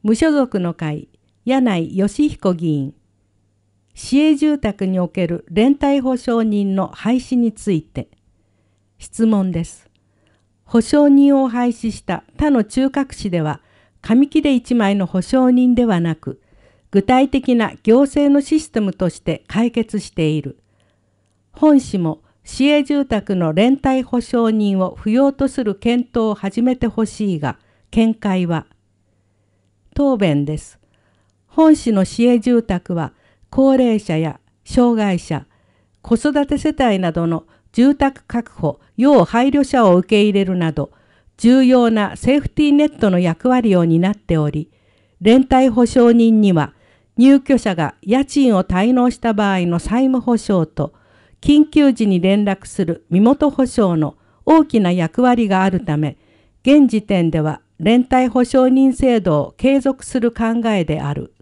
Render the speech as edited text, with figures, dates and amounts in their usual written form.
無所属の会、柳井義彦議員。市営住宅における連帯保証人の廃止について。質問です。保証人を廃止した他の中核市では、紙切れ1枚の保証人ではなく、具体的な行政のシステムとして解決している。本市も市営住宅の連帯保証人を不要とする検討を始めてほしいが、見解は。答弁です。本市の市営住宅は、高齢者や障害者、子育て世帯などの住宅確保、要配慮者を受け入れるなど、重要なセーフティーネットの役割を担っており、連帯保証人には、入居者が家賃を滞納した場合の債務保証と、緊急時に連絡する身元保証の大きな役割があるため、現時点では連帯保証人制度を継続する考えである。